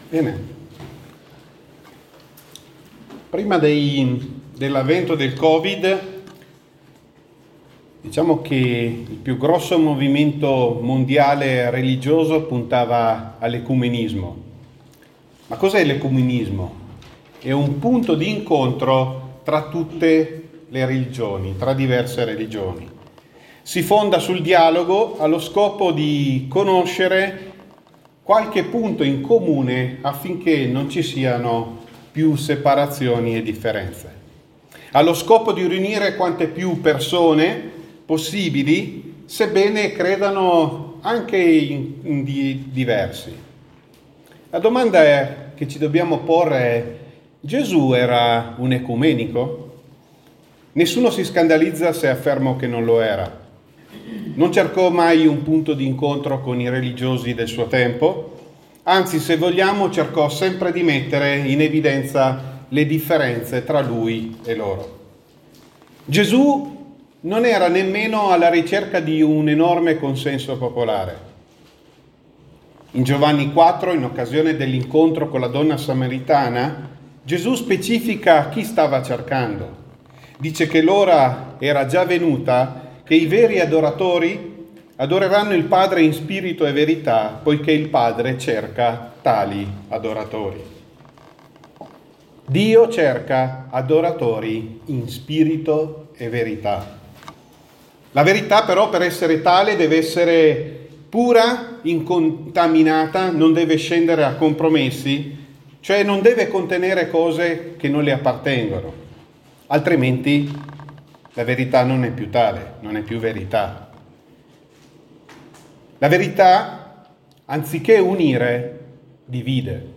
Bene. Prima dell'avvento del Covid, diciamo che il più grosso movimento mondiale religioso puntava all'ecumenismo. Ma cos'è l'ecumenismo? È un punto di incontro tra tutte le religioni, tra diverse religioni. Si fonda sul dialogo allo scopo di conoscere qualche punto in comune affinché non ci siano più separazioni e differenze. Ha lo scopo di riunire quante più persone possibili, sebbene credano anche in diversi. La domanda che ci dobbiamo porre è: Gesù era un ecumenico? Nessuno si scandalizza se affermo che non lo era. Non cercò mai un punto di incontro con i religiosi del suo tempo, anzi, se vogliamo, cercò sempre di mettere in evidenza le differenze tra lui e loro. Gesù non era nemmeno alla ricerca di un enorme consenso popolare. In Giovanni 4, in occasione dell'incontro con la donna samaritana, Gesù specifica chi stava cercando. Dice che l'ora era già venuta, che i veri adoratori adoreranno il Padre in spirito e verità, poiché il Padre cerca tali adoratori. Dio cerca adoratori in spirito e verità. La verità però, per essere tale, deve essere pura, incontaminata, non deve scendere a compromessi, cioè non deve contenere cose che non le appartengono, altrimenti la verità non è più tale, non è più verità. La verità, anziché unire, divide.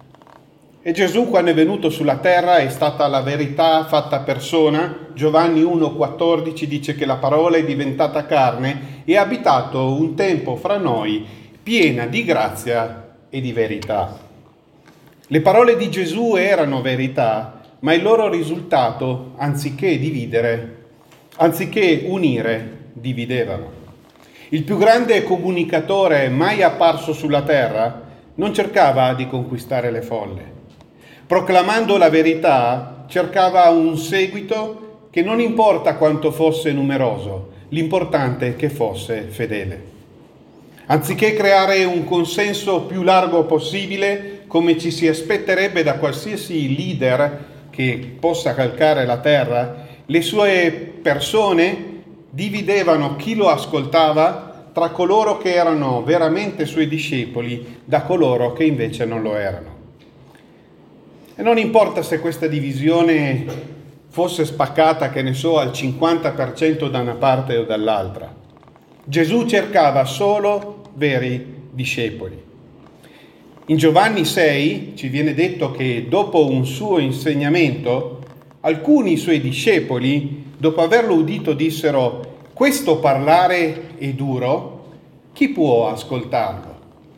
E Gesù, quando è venuto sulla terra, è stata la verità fatta persona. Giovanni 1,14 dice che la parola è diventata carne e ha abitato un tempo fra noi, piena di grazia e di verità. Le parole di Gesù erano verità, ma il loro risultato, anziché dividere, anziché unire, dividevano. Il più grande comunicatore mai apparso sulla terra non cercava di conquistare le folle. Proclamando la verità, cercava un seguito che non importa quanto fosse numeroso, l'importante è che fosse fedele. Anziché creare un consenso più largo possibile, come ci si aspetterebbe da qualsiasi leader che possa calcare la terra, le sue persone dividevano chi lo ascoltava tra coloro che erano veramente suoi discepoli da coloro che invece non lo erano. E non importa se questa divisione fosse spaccata, che ne so, al 50% da una parte o dall'altra. Gesù cercava solo veri discepoli. In Giovanni 6 ci viene detto che dopo un suo insegnamento, alcuni suoi discepoli, dopo averlo udito, dissero: questo parlare è duro, chi può ascoltarlo?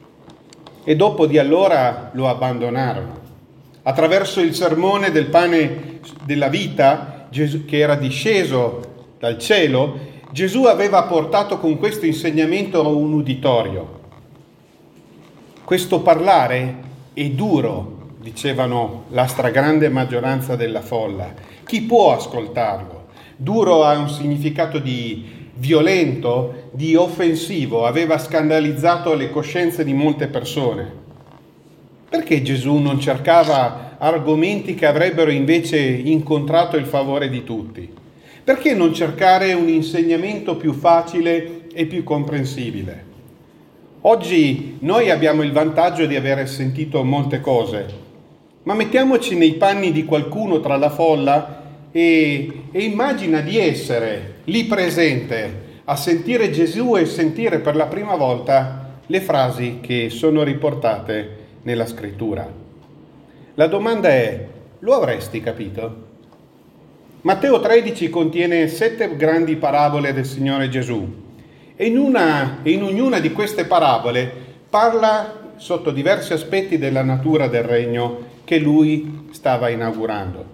E dopo di allora lo abbandonarono. Attraverso il sermone del pane della vita, Gesù, che era disceso dal cielo, Gesù aveva portato con questo insegnamento a un uditorio. Questo parlare è duro, dicevano la stragrande maggioranza della folla. Chi può ascoltarlo? Duro ha un significato di violento, di offensivo, aveva scandalizzato le coscienze di molte persone. Perché Gesù non cercava argomenti che avrebbero invece incontrato il favore di tutti? Perché non cercare un insegnamento più facile e più comprensibile? Oggi noi abbiamo il vantaggio di aver sentito molte cose, ma mettiamoci nei panni di qualcuno tra la folla e immagina di essere lì presente a sentire Gesù e sentire per la prima volta le frasi che sono riportate nella scrittura. La domanda è: lo avresti capito? Matteo 13 contiene 7 grandi parabole del Signore Gesù e in ognuna di queste parabole parla sotto diversi aspetti della natura del regno che lui stava inaugurando.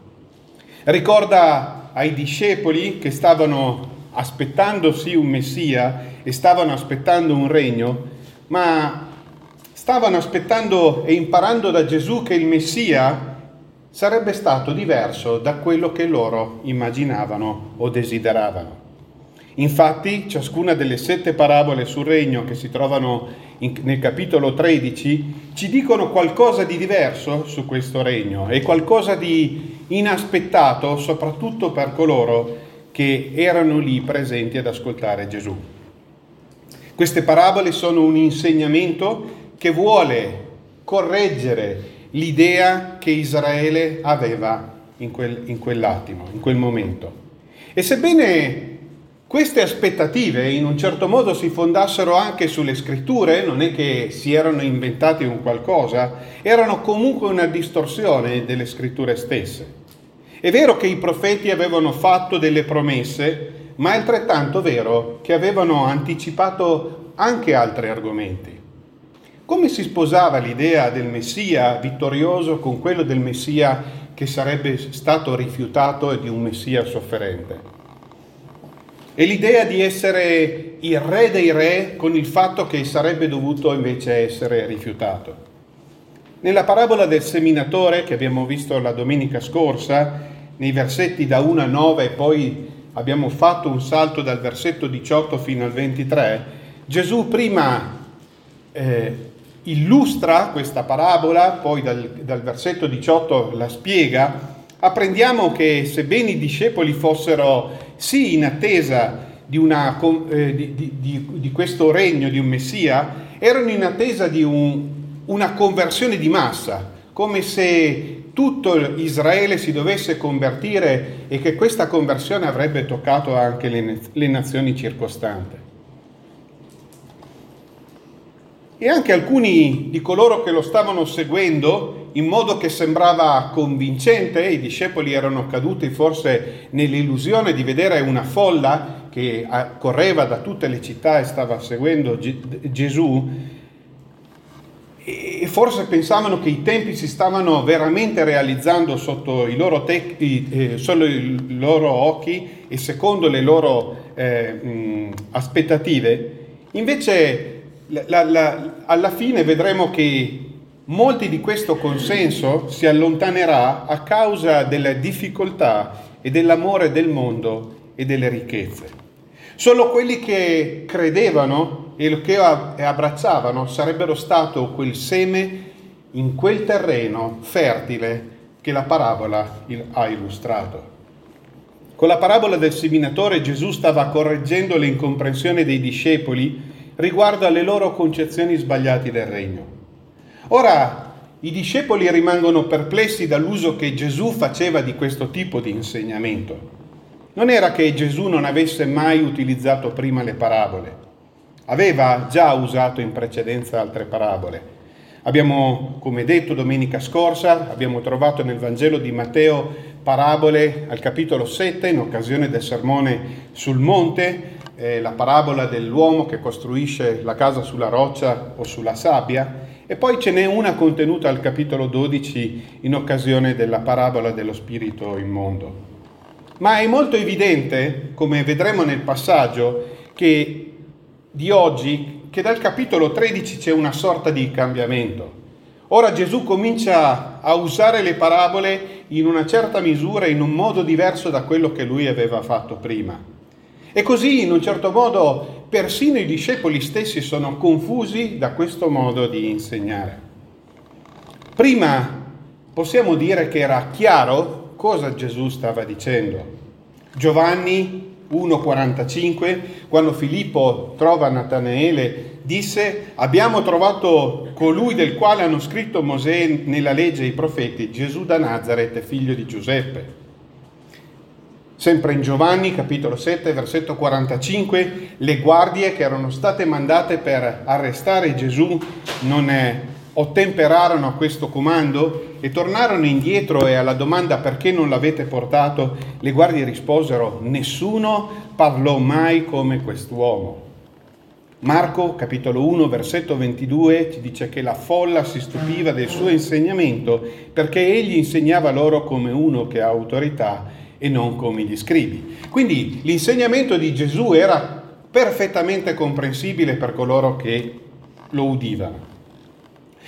Ricorda ai discepoli che stavano aspettando sì un Messia e stavano aspettando un regno, ma stavano aspettando e imparando da Gesù che il Messia sarebbe stato diverso da quello che loro immaginavano o desideravano. Infatti, ciascuna delle 7 parabole sul regno che si trovano nel capitolo 13 ci dicono qualcosa di diverso su questo regno e qualcosa di inaspettato, soprattutto per coloro che erano lì presenti ad ascoltare Gesù. Queste parabole sono un insegnamento che vuole correggere l'idea che Israele aveva in quell'attimo, in quel momento. E sebbene queste aspettative in un certo modo si fondassero anche sulle scritture, non è che si erano inventati un qualcosa, erano comunque una distorsione delle scritture stesse. È vero che i profeti avevano fatto delle promesse, ma è altrettanto vero che avevano anticipato anche altri argomenti. Come si sposava l'idea del Messia vittorioso con quello del Messia che sarebbe stato rifiutato e di un Messia sofferente? E l'idea di essere il re dei re con il fatto che sarebbe dovuto invece essere rifiutato. Nella parabola del seminatore che abbiamo visto la domenica scorsa, nei versetti da 1 a 9 e poi abbiamo fatto un salto dal versetto 18 fino al 23, Gesù prima illustra questa parabola, poi dal versetto 18 la spiega. Apprendiamo che sebbene i discepoli fossero sì in attesa di questo regno, di un Messia, erano in attesa di una conversione di massa, come se tutto Israele si dovesse convertire e che questa conversione avrebbe toccato anche le nazioni circostanti. E anche alcuni di coloro che lo stavano seguendo, in modo che sembrava convincente, i discepoli erano caduti forse nell'illusione di vedere una folla che correva da tutte le città e stava seguendo Gesù, e forse pensavano che i tempi si stavano veramente realizzando sotto i loro occhi e secondo le loro aspettative. Invece alla fine vedremo che molti di questo consenso si allontanerà a causa delle difficoltà e dell'amore del mondo e delle ricchezze. Solo quelli che credevano e che abbracciavano sarebbero stato quel seme in quel terreno fertile che la parabola ha illustrato. Con la parabola del seminatore Gesù stava correggendo le incomprensioni dei discepoli riguardo alle loro concezioni sbagliate del regno. Ora, i discepoli rimangono perplessi dall'uso che Gesù faceva di questo tipo di insegnamento. Non era che Gesù non avesse mai utilizzato prima le parabole. Aveva già usato in precedenza altre parabole. Abbiamo, come detto domenica scorsa, abbiamo trovato nel Vangelo di Matteo parabole al capitolo 7 in occasione del sermone sul monte, la parabola dell'uomo che costruisce la casa sulla roccia o sulla sabbia, e poi ce n'è una contenuta al capitolo 12 in occasione della parabola dello spirito immondo. Ma è molto evidente, come vedremo nel passaggio di oggi, che dal capitolo 13 c'è una sorta di cambiamento. Ora Gesù comincia a usare le parabole in una certa misura, in un modo diverso da quello che lui aveva fatto prima. E così, in un certo modo, persino i discepoli stessi sono confusi da questo modo di insegnare. Prima possiamo dire che era chiaro cosa Gesù stava dicendo. Giovanni 1,45, quando Filippo trova Natanaele, disse: abbiamo trovato colui del quale hanno scritto Mosè nella legge e i profeti, Gesù da Nazaret, figlio di Giuseppe. Sempre in Giovanni, capitolo 7, versetto 45, le guardie che erano state mandate per arrestare Gesù non ottemperarono a questo comando e tornarono indietro, e alla domanda perché non l'avete portato, le guardie risposero: nessuno parlò mai come quest'uomo. Marco, capitolo 1, versetto 22, ci dice che la folla si stupiva del suo insegnamento perché egli insegnava loro come uno che ha autorità e non come gli scribi. Quindi l'insegnamento di Gesù era perfettamente comprensibile per coloro che lo udivano.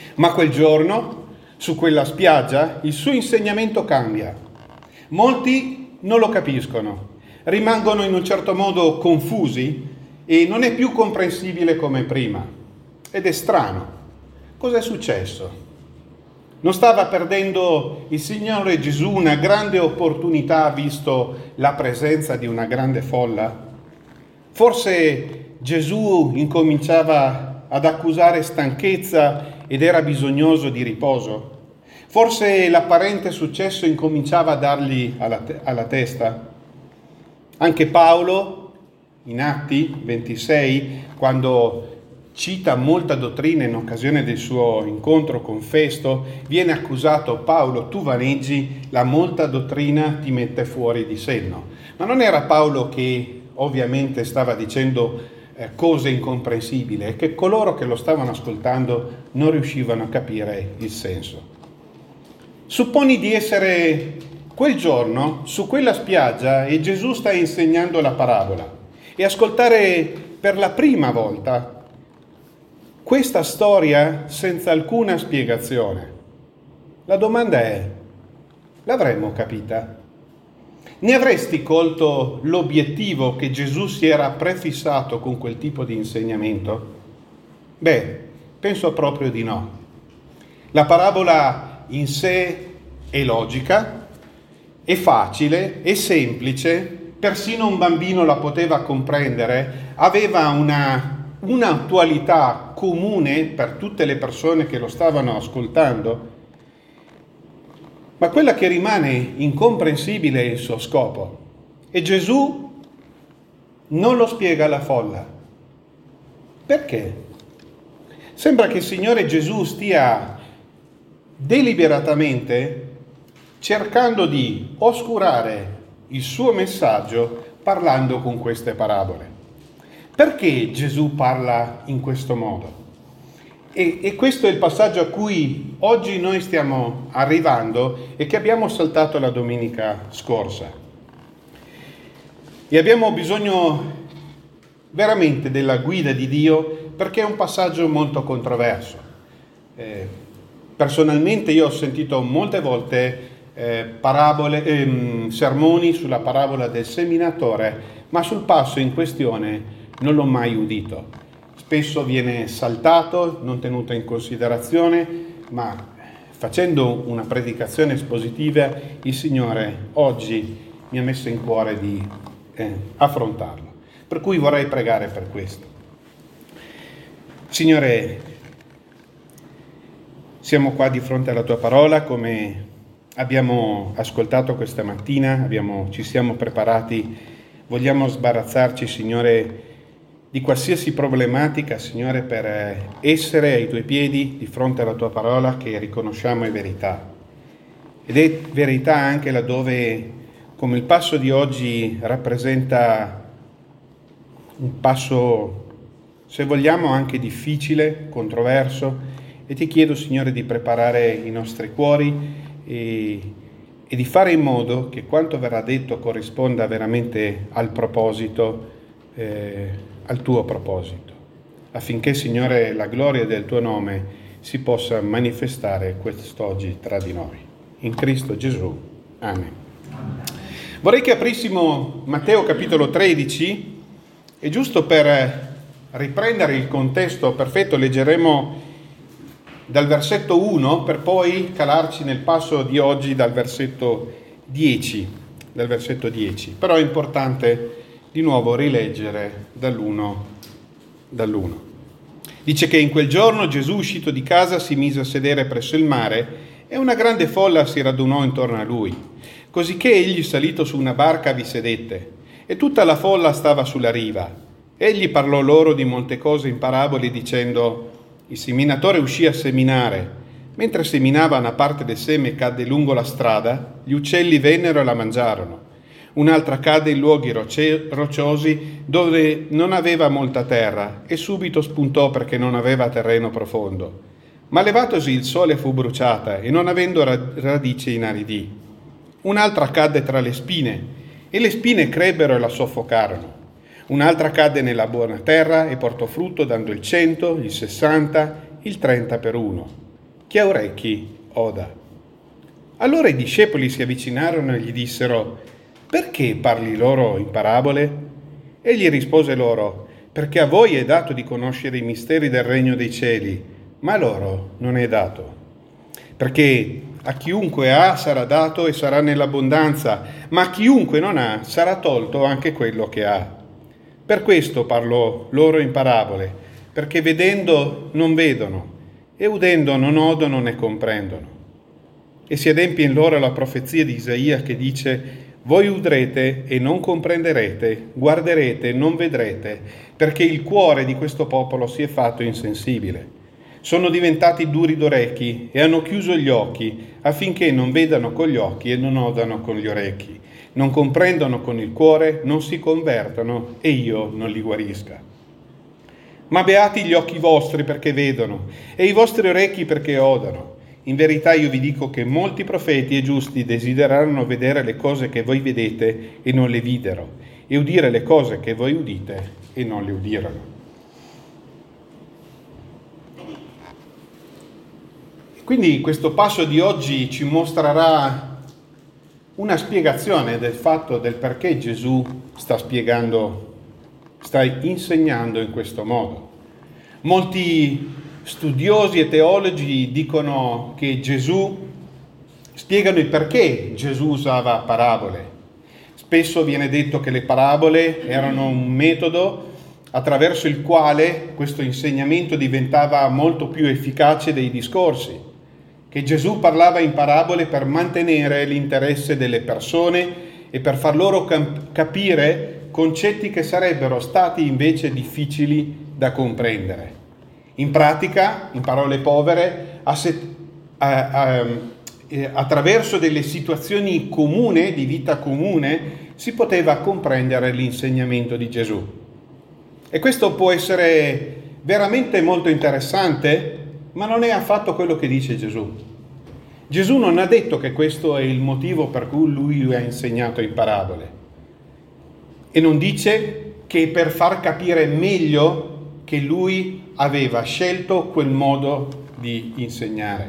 Ma quel giorno, su quella spiaggia, il suo insegnamento cambia. Molti non lo capiscono, rimangono in un certo modo confusi e non è più comprensibile come prima. Ed è strano. Cos'è successo? Non stava perdendo il Signore Gesù una grande opportunità visto la presenza di una grande folla? Forse Gesù incominciava ad accusare stanchezza ed era bisognoso di riposo? Forse l'apparente successo incominciava a dargli alla testa? Anche Paolo, in Atti 26, quando cita molta dottrina in occasione del suo incontro con Festo, viene accusato: Paolo, tu vaneggi, la molta dottrina ti mette fuori di senno. Ma non era Paolo che ovviamente stava dicendo cose incomprensibili, e che coloro che lo stavano ascoltando non riuscivano a capire il senso. Supponi di essere quel giorno su quella spiaggia e Gesù sta insegnando la parabola e ascoltare per la prima volta questa storia senza alcuna spiegazione. La domanda è: l'avremmo capita? Ne avresti colto l'obiettivo che Gesù si era prefissato con quel tipo di insegnamento? Beh, penso proprio di no. La parabola in sé è logica, è facile, è semplice, persino un bambino la poteva comprendere, aveva un'attualità comune per tutte le persone che lo stavano ascoltando. Ma quella che rimane incomprensibile è il suo scopo. E Gesù non lo spiega alla folla. Perché? Sembra che il Signore Gesù stia deliberatamente cercando di oscurare il suo messaggio parlando con queste parabole. Perché Gesù parla in questo modo? E questo è il passaggio a cui oggi noi stiamo arrivando e che abbiamo saltato la domenica scorsa. E abbiamo bisogno veramente della guida di Dio, perché è un passaggio molto controverso. Personalmente io ho sentito molte volte sermoni sulla parabola del seminatore, ma sul passo in questione non l'ho mai udito. Spesso viene saltato, non tenuto in considerazione, ma facendo una predicazione espositiva il Signore oggi mi ha messo in cuore di affrontarlo. Per cui vorrei pregare per questo. Signore, siamo qua di fronte alla Tua parola, come abbiamo ascoltato questa mattina, ci siamo preparati, vogliamo sbarazzarci, Signore, di qualsiasi problematica, Signore, per essere ai Tuoi piedi di fronte alla Tua parola che riconosciamo è verità. Ed è verità anche laddove, come il passo di oggi, rappresenta un passo, se vogliamo, anche difficile, controverso, e Ti chiedo, Signore, di preparare i nostri cuori e di fare in modo che quanto verrà detto corrisponda veramente al proposito, al Tuo proposito, affinché, Signore, la gloria del Tuo nome si possa manifestare quest'oggi tra di noi. In Cristo Gesù. Amen. Vorrei che aprissimo Matteo capitolo 13 e giusto per riprendere il contesto perfetto leggeremo dal versetto 1 per poi calarci nel passo di oggi dal versetto 10. Però è importante di nuovo rileggere dall'1. Dice che in quel giorno Gesù, uscito di casa, si mise a sedere presso il mare e una grande folla si radunò intorno a lui. Cosicché egli, salito su una barca, vi sedette e tutta la folla stava sulla riva. Egli parlò loro di molte cose in parabole dicendo: il seminatore uscì a seminare. Mentre seminava, una parte del seme cadde lungo la strada, gli uccelli vennero e la mangiarono. Un'altra cadde in luoghi rocciosi dove non aveva molta terra e subito spuntò perché non aveva terreno profondo. Ma levatosi il sole fu bruciata e non avendo radici inaridì. Un'altra cadde tra le spine e le spine crebbero e la soffocarono. Un'altra cadde nella buona terra e portò frutto dando il 100, il 60, il 30 per uno. Chi ha orecchi, oda. Allora i discepoli si avvicinarono e gli dissero: perché parli loro in parabole? Egli rispose loro: perché a voi è dato di conoscere i misteri del regno dei cieli, ma a loro non è dato. Perché a chiunque ha sarà dato e sarà nell'abbondanza, ma a chiunque non ha sarà tolto anche quello che ha. Per questo parlo loro in parabole, perché vedendo non vedono e udendo non odono né comprendono. E si adempie in loro la profezia di Isaia che dice: voi udrete e non comprenderete, guarderete e non vedrete, perché il cuore di questo popolo si è fatto insensibile. Sono diventati duri d'orecchi e hanno chiuso gli occhi, affinché non vedano con gli occhi e non odano con gli orecchi, non comprendono con il cuore, non si convertano e io non li guarisca. Ma beati gli occhi vostri perché vedono e i vostri orecchi perché odano. In verità io vi dico che molti profeti e giusti desidereranno vedere le cose che voi vedete e non le videro, e udire le cose che voi udite e non le udirono. Quindi questo passo di oggi ci mostrerà una spiegazione del fatto del perché Gesù sta insegnando in questo modo. Molti studiosi e teologi dicono che spiegano il perché Gesù usava parabole. Spesso viene detto che le parabole erano un metodo attraverso il quale questo insegnamento diventava molto più efficace dei discorsi, che Gesù parlava in parabole per mantenere l'interesse delle persone e per far loro capire concetti che sarebbero stati invece difficili da comprendere. In pratica, in parole povere, attraverso delle situazioni comuni, di vita comune, si poteva comprendere l'insegnamento di Gesù. E questo può essere veramente molto interessante, ma non è affatto quello che dice Gesù. Gesù non ha detto che questo è il motivo per cui lui ha insegnato in parabole. E non dice che per far capire meglio che lui aveva scelto quel modo di insegnare.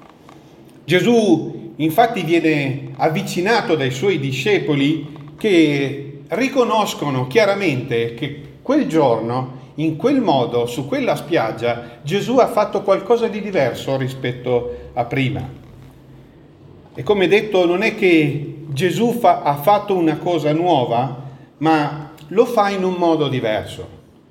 Gesù infatti viene avvicinato dai suoi discepoli che riconoscono chiaramente che quel giorno, in quel modo, su quella spiaggia, Gesù ha fatto qualcosa di diverso rispetto a prima. E come detto, non è che Gesù ha fatto una cosa nuova, ma lo fa in un modo diverso.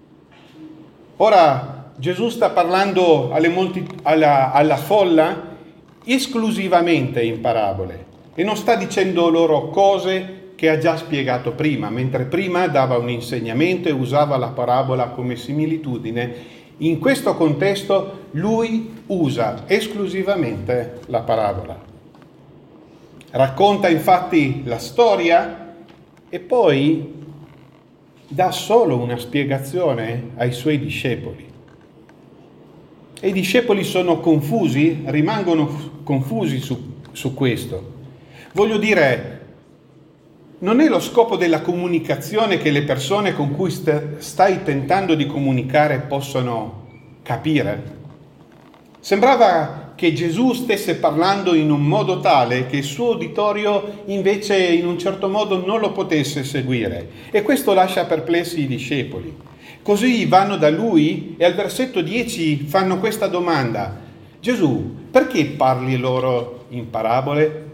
Ora Gesù sta parlando alla folla esclusivamente in parabole e non sta dicendo loro cose che ha già spiegato prima, mentre prima dava un insegnamento e usava la parabola come similitudine. In questo contesto lui usa esclusivamente la parabola. Racconta infatti la storia e poi dà solo una spiegazione ai suoi discepoli. E i discepoli sono confusi, rimangono confusi su questo. Voglio dire, non è lo scopo della comunicazione che le persone con cui stai tentando di comunicare possano capire. Sembrava che Gesù stesse parlando in un modo tale che il suo uditorio invece in un certo modo non lo potesse seguire, e questo lascia perplessi i discepoli. Così vanno da lui e al versetto 10 fanno questa domanda: Gesù, perché parli loro in parabole?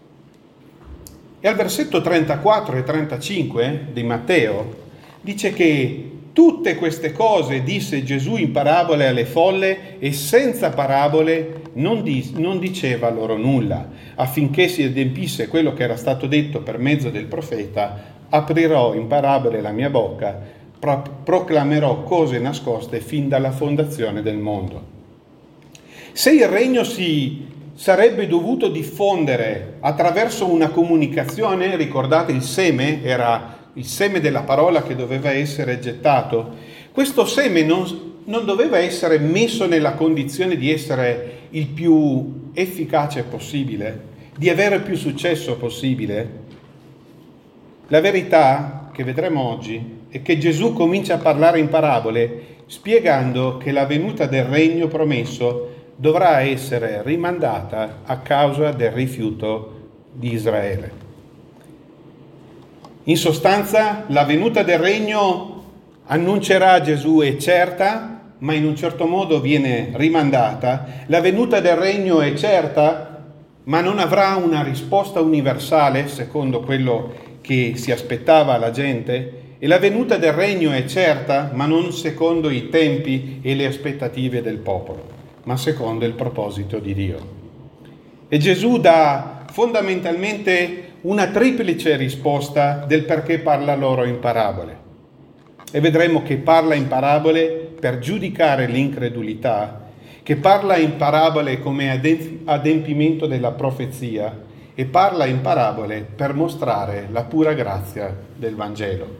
E al versetto 34 e 35 di Matteo dice che tutte queste cose disse Gesù in parabole alle folle e senza parabole non diceva loro nulla, affinché si adempisse quello che era stato detto per mezzo del profeta: aprirò in parabole la mia bocca, proclamerò cose nascoste fin dalla fondazione del mondo. Se il regno si sarebbe dovuto diffondere attraverso una comunicazione, ricordate il seme era il seme della parola che doveva essere gettato, questo seme non doveva essere messo nella condizione di essere il più efficace possibile, di avere il più successo possibile. La verità che vedremo oggi è che Gesù comincia a parlare in parabole spiegando che la venuta del regno promesso dovrà essere rimandata a causa del rifiuto di Israele. In sostanza, la venuta del regno, annuncerà Gesù, è certa, ma in un certo modo viene rimandata. La venuta del regno è certa, ma non avrà una risposta universale, secondo quello che si aspettava la gente. E la venuta del regno è certa, ma non secondo i tempi e le aspettative del popolo, ma secondo il proposito di Dio. E Gesù dà fondamentalmente una triplice risposta del perché parla loro in parabole. E vedremo che parla in parabole per giudicare l'incredulità, che parla in parabole come adempimento della profezia e parla in parabole per mostrare la pura grazia del Vangelo.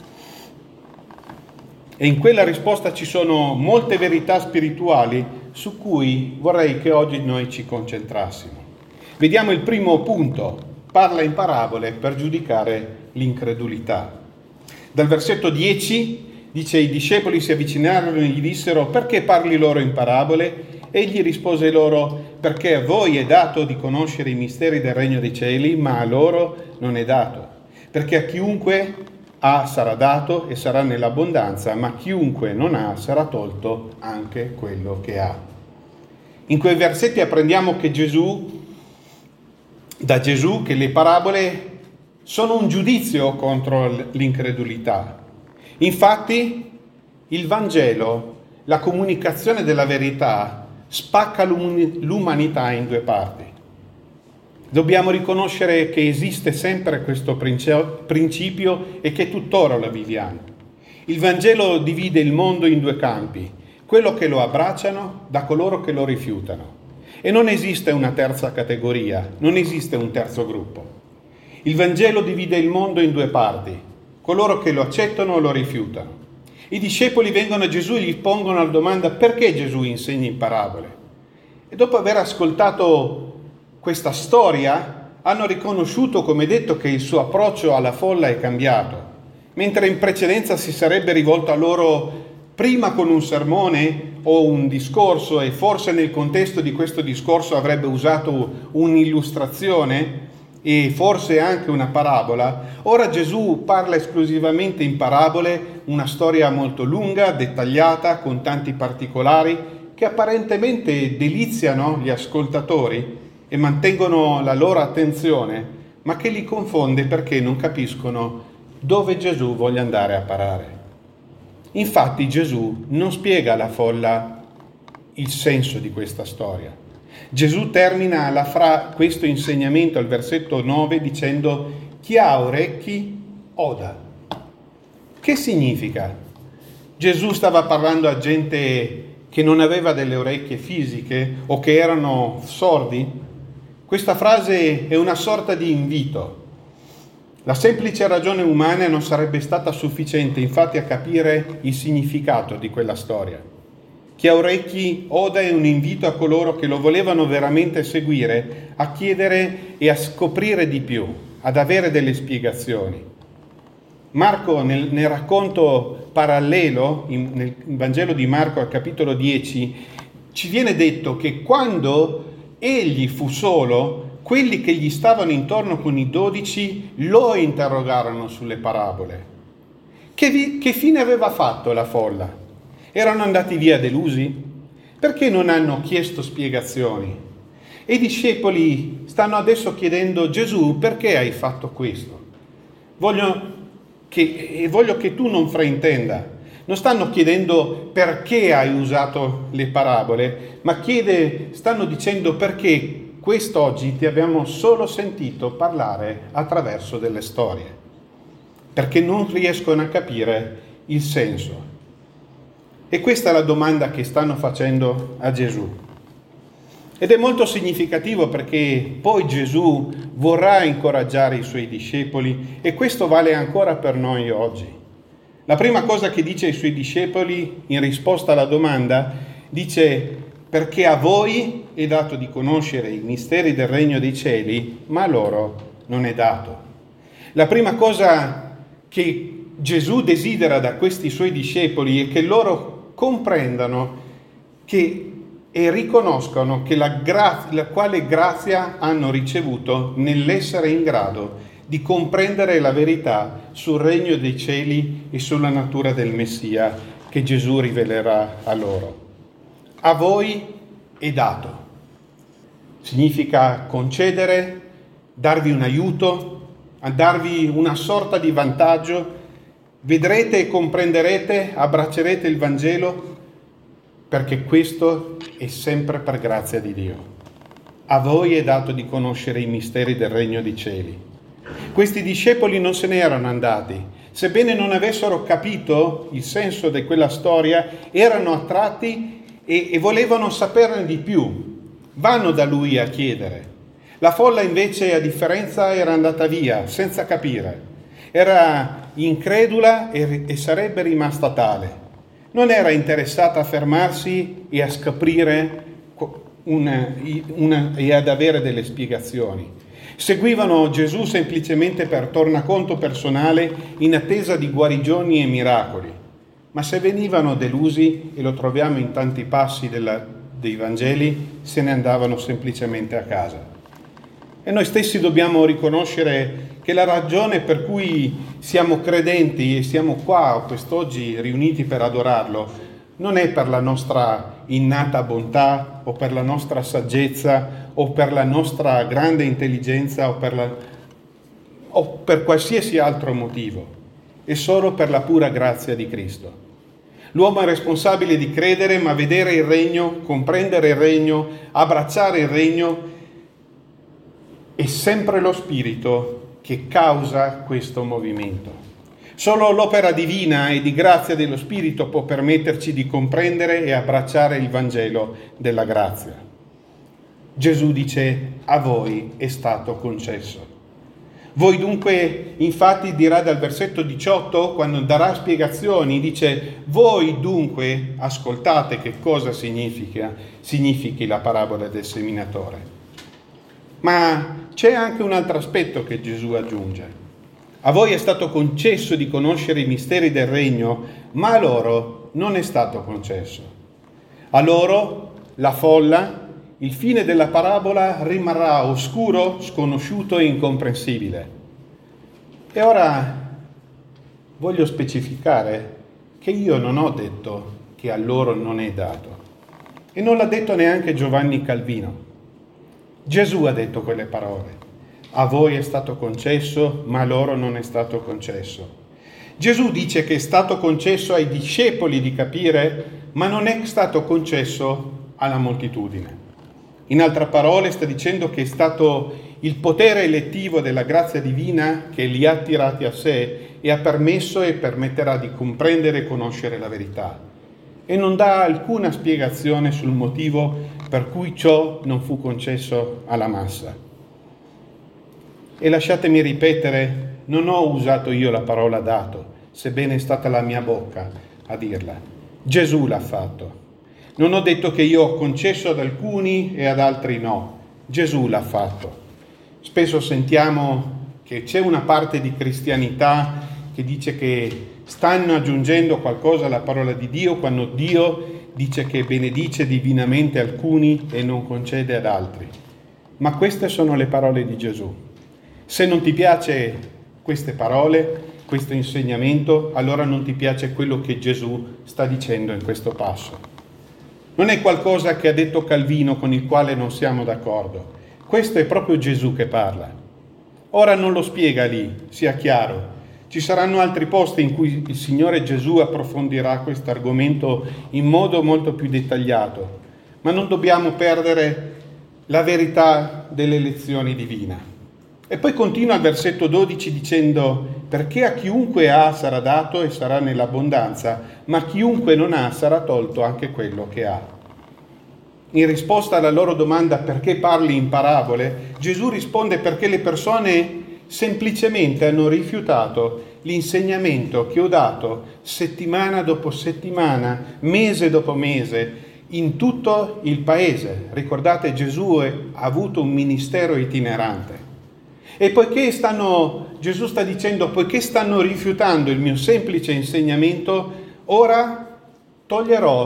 E in quella risposta ci sono molte verità spirituali su cui vorrei che oggi noi ci concentrassimo. Vediamo il primo punto: parla in parabole per giudicare l'incredulità. Dal versetto 10 dice: i discepoli si avvicinarono e gli dissero: perché parli loro in parabole? Egli rispose loro: perché a voi è dato di conoscere i misteri del regno dei cieli, ma a loro non è dato. Perché a chiunque ha sarà dato e sarà nell'abbondanza, ma chiunque non ha sarà tolto anche quello che ha. In quei versetti apprendiamo che da Gesù che le parabole sono un giudizio contro l'incredulità. Infatti il Vangelo, la comunicazione della verità, spacca l'umanità in due parti. Dobbiamo riconoscere che esiste sempre questo principio e che tuttora lo viviamo. Il Vangelo divide il mondo in due campi: quello che lo abbracciano da coloro che lo rifiutano. E non esiste una terza categoria, non esiste un terzo gruppo. Il Vangelo divide il mondo in due parti: coloro che lo accettano o lo rifiutano. I discepoli vengono a Gesù e gli pongono la domanda: perché Gesù insegna in parabole? E dopo aver ascoltato questa storia hanno riconosciuto, come detto, che il suo approccio alla folla è cambiato. Mentre in precedenza si sarebbe rivolto a loro prima con un sermone o un discorso, e forse nel contesto di questo discorso avrebbe usato un'illustrazione e forse anche una parabola, ora Gesù parla esclusivamente in parabole, una storia molto lunga, dettagliata, con tanti particolari che apparentemente deliziano gli ascoltatori e mantengono la loro attenzione, ma che li confonde perché non capiscono dove Gesù voglia andare a parare. Infatti Gesù non spiega alla folla il senso di questa storia. Gesù termina questo insegnamento al versetto 9 dicendo: chi ha orecchi oda. Che significa? Gesù stava parlando a gente che non aveva delle orecchie fisiche o che erano sordi? Questa frase è una sorta di invito. La semplice ragione umana non sarebbe stata sufficiente, infatti, a capire il significato di quella storia. Chi ha orecchi oda è un invito a coloro che lo volevano veramente seguire a chiedere e a scoprire di più, ad avere delle spiegazioni. Marco, nel racconto parallelo, nel Vangelo di Marco al capitolo 10, ci viene detto che quando egli fu solo, quelli che gli stavano intorno con i 12 lo interrogarono sulle parabole. Che fine aveva fatto la folla? Erano andati via delusi? Perché non hanno chiesto spiegazioni? E i discepoli stanno adesso chiedendo: Gesù, perché hai fatto questo? Voglio che tu non fraintenda. Non stanno chiedendo perché hai usato le parabole, ma stanno dicendo perché quest'oggi ti abbiamo solo sentito parlare attraverso delle storie, perché non riescono a capire il senso. E questa è la domanda che stanno facendo a Gesù. Ed è molto significativo perché poi Gesù vorrà incoraggiare i suoi discepoli e questo vale ancora per noi oggi. La prima cosa che dice ai suoi discepoli in risposta alla domanda, dice: perché a voi è dato di conoscere i misteri del regno dei cieli, ma a loro non è dato. La prima cosa che Gesù desidera da questi suoi discepoli è che loro comprendano che e riconoscono che la quale grazia hanno ricevuto nell'essere in grado di comprendere la verità sul regno dei cieli e sulla natura del Messia che Gesù rivelerà a loro. A voi è dato. Significa concedere, darvi un aiuto, darvi una sorta di vantaggio. Vedrete e comprenderete, abbraccerete il Vangelo, perché questo è sempre per grazia di Dio. A voi è dato di conoscere i misteri del regno dei cieli. Questi discepoli non se ne erano andati. Sebbene non avessero capito il senso di quella storia, erano attratti e volevano saperne di più. Vanno da lui a chiedere. La folla invece, a differenza, era andata via senza capire. Era incredula e sarebbe rimasta tale. Non era interessata a fermarsi e a scoprire e ad avere delle spiegazioni. Seguivano Gesù semplicemente per tornaconto personale in attesa di guarigioni e miracoli. Ma se venivano delusi, e lo troviamo in tanti passi dei Vangeli, se ne andavano semplicemente a casa. E noi stessi dobbiamo riconoscere che la ragione per cui siamo credenti e siamo qua quest'oggi riuniti per adorarlo non è per la nostra innata bontà o per la nostra saggezza o per la nostra grande intelligenza o per qualsiasi altro motivo, è solo per la pura grazia di Cristo. L'uomo è responsabile di credere, ma vedere il regno, comprendere il regno, abbracciare il regno, è sempre lo Spirito che causa questo movimento. Solo l'opera divina e di grazia dello Spirito può permetterci di comprendere e abbracciare il Vangelo della grazia. Gesù dice: a voi è stato concesso. Voi dunque, infatti, dirà dal versetto 18, quando darà spiegazioni, dice: voi dunque ascoltate che cosa significhi la parabola del seminatore. Ma c'è anche un altro aspetto che Gesù aggiunge. A voi è stato concesso di conoscere i misteri del regno, ma a loro non è stato concesso. A loro, la folla, il fine della parabola rimarrà oscuro, sconosciuto e incomprensibile. E ora voglio specificare che io non ho detto che a loro non è dato. E non l'ha detto neanche Giovanni Calvino. Gesù ha detto quelle parole. A voi è stato concesso, ma a loro non è stato concesso. Gesù dice che è stato concesso ai discepoli di capire, ma non è stato concesso alla moltitudine. In altre parole, sta dicendo che è stato il potere elettivo della grazia divina che li ha tirati a sé e ha permesso e permetterà di comprendere e conoscere la verità. E non dà alcuna spiegazione sul motivo per cui ciò non fu concesso alla massa. E lasciatemi ripetere, non ho usato io la parola dato, sebbene è stata la mia bocca a dirla. Gesù l'ha fatto. Non ho detto che io ho concesso ad alcuni e ad altri no. Gesù l'ha fatto. Spesso sentiamo che c'è una parte di cristianità che dice che stanno aggiungendo qualcosa alla parola di Dio quando Dio dice che benedice divinamente alcuni e non concede ad altri. Ma queste sono le parole di Gesù. Se non ti piace queste parole, questo insegnamento, allora non ti piace quello che Gesù sta dicendo in questo passo. Non è qualcosa che ha detto Calvino con il quale non siamo d'accordo. Questo è proprio Gesù che parla. Ora non lo spiega lì, sia chiaro. Ci saranno altri posti in cui il Signore Gesù approfondirà questo argomento in modo molto più dettagliato, ma non dobbiamo perdere la verità dell'elezione divina. E poi continua al versetto 12 dicendo: perché a chiunque ha sarà dato e sarà nell'abbondanza, ma chiunque non ha sarà tolto anche quello che ha. In risposta alla loro domanda perché parli in parabole, Gesù risponde perché le persone semplicemente hanno rifiutato l'insegnamento che ho dato settimana dopo settimana, mese dopo mese, in tutto il paese. Ricordate, Gesù ha avuto un ministero itinerante. E poiché Gesù sta dicendo, poiché stanno rifiutando il mio semplice insegnamento, ora toglierò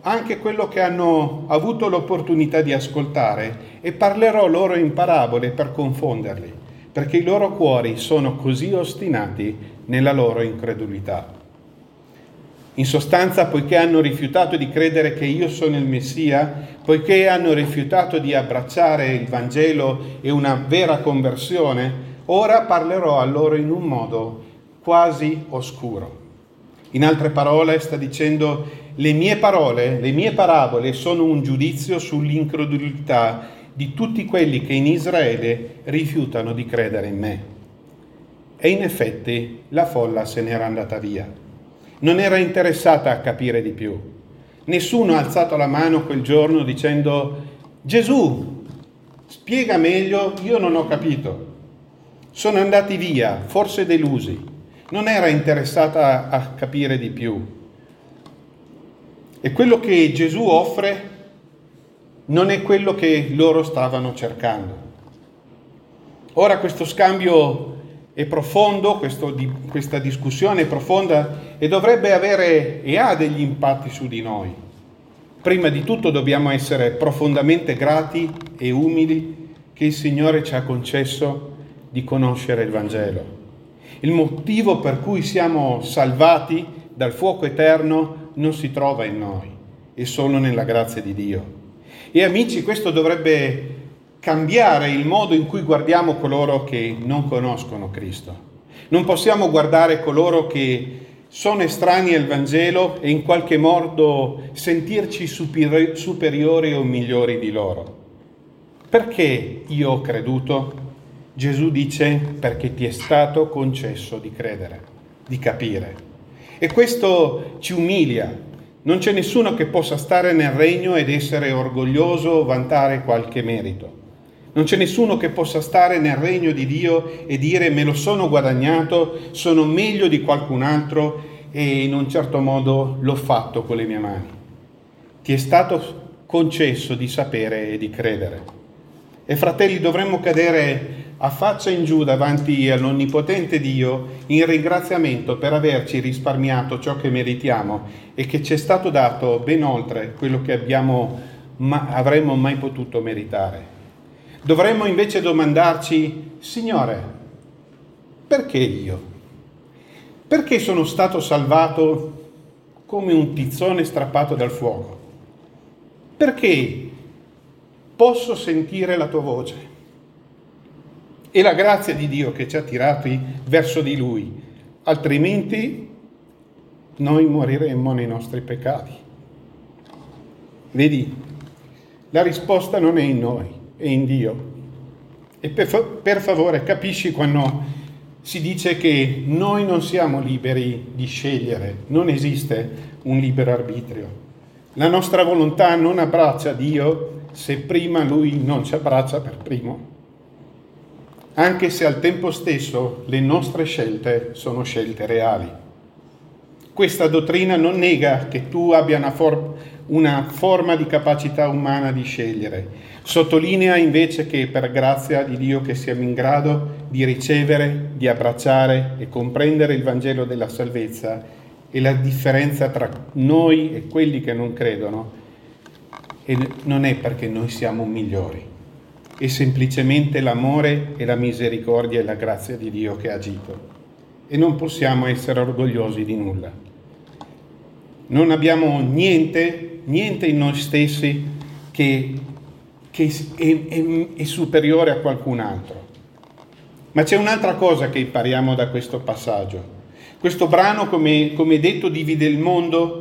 anche quello che hanno avuto l'opportunità di ascoltare e parlerò loro in parabole per confonderli, perché i loro cuori sono così ostinati nella loro incredulità. In sostanza, poiché hanno rifiutato di credere che io sono il Messia, poiché hanno rifiutato di abbracciare il Vangelo e una vera conversione, ora parlerò a loro in un modo quasi oscuro. In altre parole, sta dicendo: le mie parole, le mie parabole sono un giudizio sull'incredulità di tutti quelli che in Israele rifiutano di credere in me. E in effetti la folla se n'era andata via. Non era interessata a capire di più. Nessuno ha alzato la mano quel giorno dicendo: Gesù, spiega meglio, io non ho capito. Sono andati via, forse delusi. Non era interessata a capire di più. E quello che Gesù offre non è quello che loro stavano cercando. Ora questo scambio è profondo, questa discussione è profonda e dovrebbe avere e ha degli impatti su di noi. Prima di tutto dobbiamo essere profondamente grati e umili che il Signore ci ha concesso di conoscere il Vangelo. Il motivo per cui siamo salvati dal fuoco eterno non si trova in noi, è solo nella grazia di Dio. E amici, questo dovrebbe cambiare il modo in cui guardiamo coloro che non conoscono Cristo. Non possiamo guardare coloro che sono estranei al Vangelo e in qualche modo sentirci superiori o migliori di loro. Perché io ho creduto? Gesù dice: perché ti è stato concesso di credere, di capire. E questo ci umilia. Non c'è nessuno che possa stare nel regno ed essere orgoglioso o vantare qualche merito. Non c'è nessuno che possa stare nel regno di Dio e dire: me lo sono guadagnato, sono meglio di qualcun altro e in un certo modo l'ho fatto con le mie mani. Ti è stato concesso di sapere e di credere. E fratelli, dovremmo cadere a faccia in giù davanti all'onnipotente Dio in ringraziamento per averci risparmiato ciò che meritiamo e che ci è stato dato ben oltre quello che avremmo mai potuto meritare. Dovremmo invece domandarci: Signore, perché io? Perché sono stato salvato come un tizzone strappato dal fuoco? Perché posso sentire la tua voce? È la grazia di Dio che ci ha tirati verso di Lui, altrimenti noi moriremmo nei nostri peccati. Vedi, la risposta non è in noi, è in Dio. E per favore capisci quando si dice che noi non siamo liberi di scegliere, non esiste un libero arbitrio. La nostra volontà non abbraccia Dio se prima Lui non ci abbraccia per primo. Anche se al tempo stesso le nostre scelte sono scelte reali. Questa dottrina non nega che tu abbia una forma di capacità umana di scegliere. Sottolinea invece che per grazia di Dio che siamo in grado di ricevere, di abbracciare e comprendere il Vangelo della salvezza e la differenza tra noi e quelli che non credono. E non è perché noi siamo migliori. È semplicemente l'amore e la misericordia e la grazia di Dio che ha agito. E non possiamo essere orgogliosi di nulla. Non abbiamo niente in noi stessi che è superiore a qualcun altro. Ma c'è un'altra cosa che impariamo da questo passaggio. Questo brano, come detto, divide il mondo.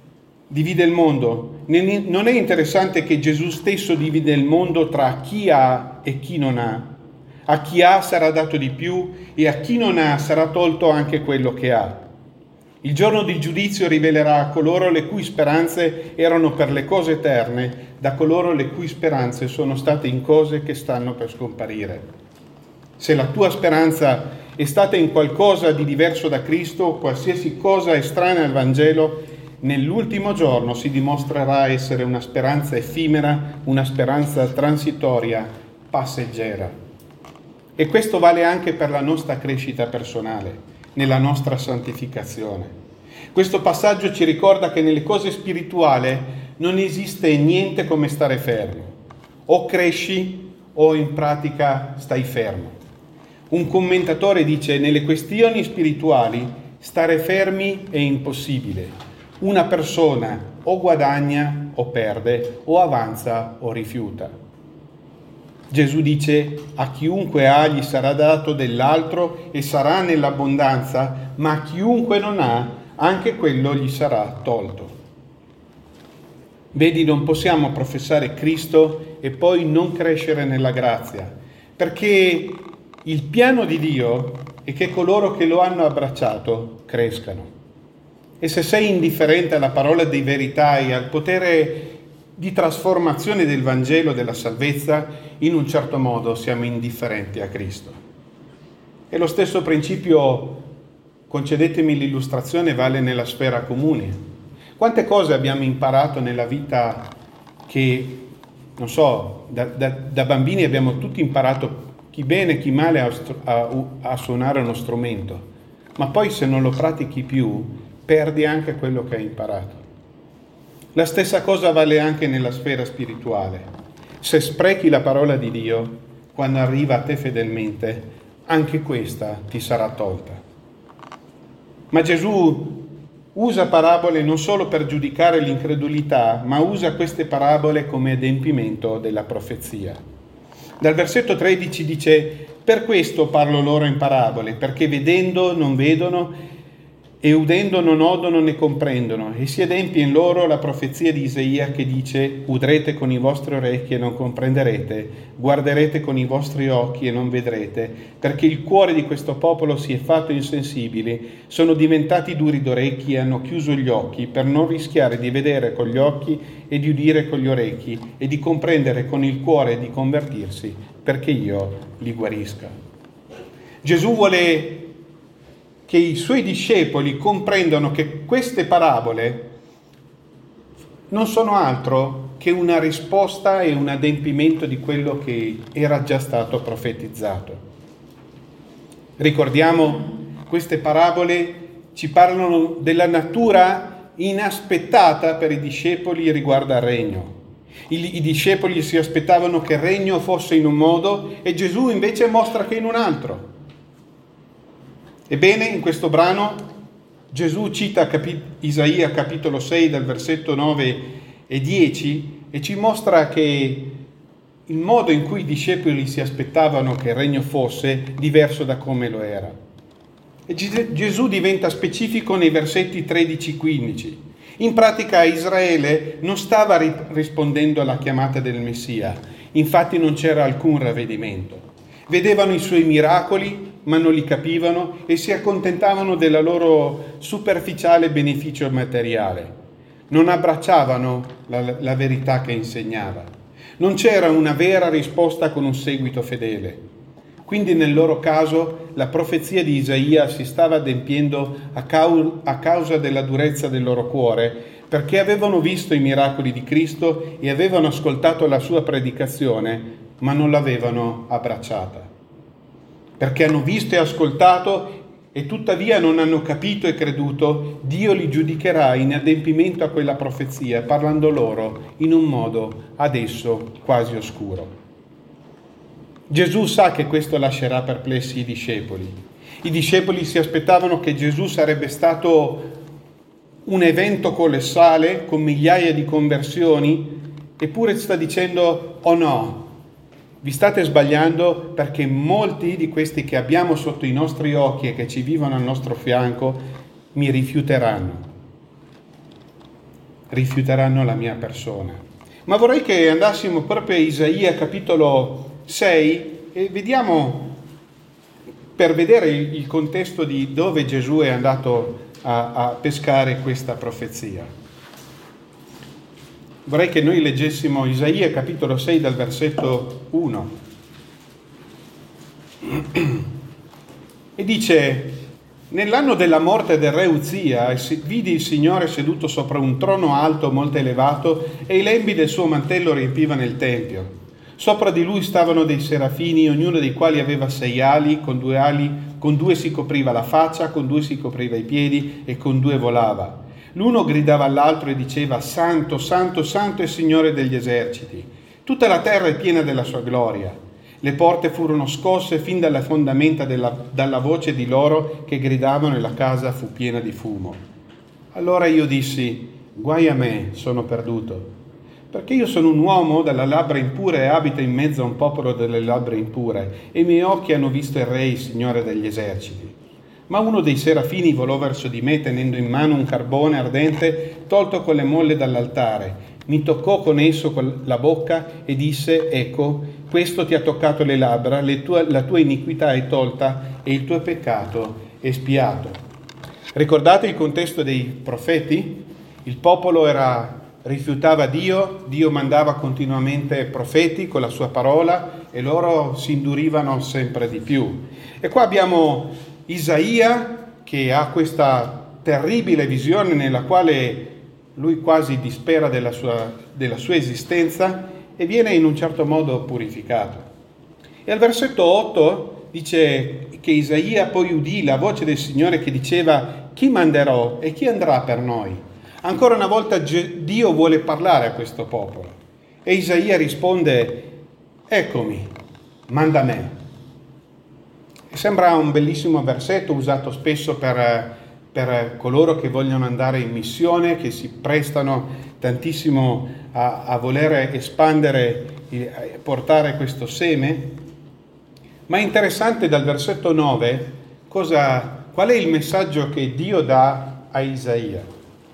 Non è interessante che Gesù stesso divide il mondo tra chi ha e chi non ha. A chi ha sarà dato di più e a chi non ha sarà tolto anche quello che ha. Il giorno di giudizio rivelerà coloro le cui speranze erano per le cose eterne da coloro le cui speranze sono state in cose che stanno per scomparire. Se la tua speranza è stata in qualcosa di diverso da Cristo, qualsiasi cosa estranea al Vangelo, nell'ultimo giorno si dimostrerà essere una speranza effimera, una speranza transitoria, passeggera. E questo vale anche per la nostra crescita personale, nella nostra santificazione. Questo passaggio ci ricorda che nelle cose spirituali non esiste niente come stare fermo. O cresci o in pratica stai fermo. Un commentatore dice: nelle questioni spirituali stare fermi è impossibile. Una persona o guadagna o perde, o avanza o rifiuta. Gesù dice: a chiunque ha gli sarà dato dell'altro e sarà nell'abbondanza, ma a chiunque non ha, anche quello gli sarà tolto. Vedi, non possiamo professare Cristo e poi non crescere nella grazia, perché il piano di Dio è che coloro che lo hanno abbracciato crescano. E se sei indifferente alla parola di verità e al potere di trasformazione del Vangelo della salvezza, in un certo modo siamo indifferenti a Cristo. E lo stesso principio, concedetemi l'illustrazione, vale nella sfera comune. Quante cose abbiamo imparato nella vita che, non so, da bambini abbiamo tutti imparato, chi bene chi male, a suonare uno strumento, ma poi se non lo pratichi più perdi anche quello che hai imparato. La stessa cosa vale anche nella sfera spirituale. Se sprechi la parola di Dio, quando arriva a te fedelmente, anche questa ti sarà tolta. Ma Gesù usa parabole non solo per giudicare l'incredulità, ma usa queste parabole come adempimento della profezia. Dal versetto 13 dice: per questo parlo loro in parabole, perché vedendo non vedono e udendo non odono né comprendono, e si adempie in loro la profezia di Isaia che dice: udrete con i vostri orecchi e non comprenderete, guarderete con i vostri occhi e non vedrete, perché il cuore di questo popolo si è fatto insensibile, sono diventati duri d'orecchi e hanno chiuso gli occhi per non rischiare di vedere con gli occhi e di udire con gli orecchi e di comprendere con il cuore e di convertirsi, perché io li guarisca. Gesù vuole che i suoi discepoli comprendano che queste parabole non sono altro che una risposta e un adempimento di quello che era già stato profetizzato. Ricordiamo, queste parabole ci parlano della natura inaspettata per i discepoli riguardo al regno. I discepoli si aspettavano che il regno fosse in un modo e Gesù invece mostra che in un altro. Ebbene, in questo brano Gesù cita Isaia capitolo 6 dal versetto 9 e 10 e ci mostra che il modo in cui i discepoli si aspettavano che il regno fosse diverso da come lo era. E Gesù diventa specifico nei versetti 13-15. In pratica Israele non stava rispondendo alla chiamata del Messia, infatti non c'era alcun ravvedimento. Vedevano i suoi miracoli, ma non li capivano e si accontentavano della loro superficiale beneficio materiale. Non abbracciavano la verità che insegnava. Non c'era una vera risposta con un seguito fedele. Quindi nel loro caso la profezia di Isaia si stava adempiendo a causa della durezza del loro cuore, perché avevano visto i miracoli di Cristo e avevano ascoltato la sua predicazione, ma non l'avevano abbracciata. Perché hanno visto e ascoltato e tuttavia non hanno capito e creduto, Dio li giudicherà in adempimento a quella profezia, parlando loro in un modo adesso quasi oscuro. Gesù sa che questo lascerà perplessi i discepoli. I discepoli si aspettavano che Gesù sarebbe stato un evento colossale con migliaia di conversioni, eppure sta dicendo: oh no, vi state sbagliando, perché molti di questi che abbiamo sotto i nostri occhi e che ci vivono al nostro fianco mi rifiuteranno la mia persona. Ma vorrei che andassimo proprio a Isaia capitolo 6 e vediamo, per vedere il contesto di dove Gesù è andato a pescare questa profezia. Vorrei che noi leggessimo Isaia capitolo 6 dal versetto 1. E dice: nell'anno della morte del re Uzia vidi il Signore seduto sopra un trono alto molto elevato e i lembi del suo mantello riempivano il tempio. Sopra di lui stavano dei serafini, ognuno dei quali aveva 6 ali, con 2 si copriva la faccia, con 2 si copriva i piedi e con 2 volava. L'uno gridava all'altro e diceva: Santo, Santo, Santo è il Signore degli eserciti. Tutta la terra è piena della sua gloria. Le porte furono scosse fin dalle fondamenta dalla voce di loro che gridavano, e la casa fu piena di fumo. Allora io dissi: guai a me, sono perduto, perché io sono un uomo dalle labbra impure e abito in mezzo a un popolo delle labbra impure, e i miei occhi hanno visto il Re, il Signore degli eserciti. Ma uno dei serafini volò verso di me, tenendo in mano un carbone ardente tolto con le molle dall'altare. Mi toccò con esso la bocca e disse: ecco, questo ti ha toccato le labbra, la tua iniquità è tolta e il tuo peccato è espiato. Ricordate il contesto dei profeti? Il popolo rifiutava Dio, Dio mandava continuamente profeti con la sua parola e loro si indurivano sempre di più. E qua abbiamo Isaia che ha questa terribile visione nella quale lui quasi dispera della sua esistenza e viene in un certo modo purificato. E al versetto 8 dice che Isaia poi udì la voce del Signore che diceva: chi manderò e chi andrà per noi? Ancora una volta Dio vuole parlare a questo popolo e Isaia risponde: eccomi, manda me. Sembra un bellissimo versetto usato spesso per coloro che vogliono andare in missione, che si prestano tantissimo a voler espandere, portare questo seme. Ma è interessante dal versetto 9 qual è il messaggio che Dio dà a Isaia.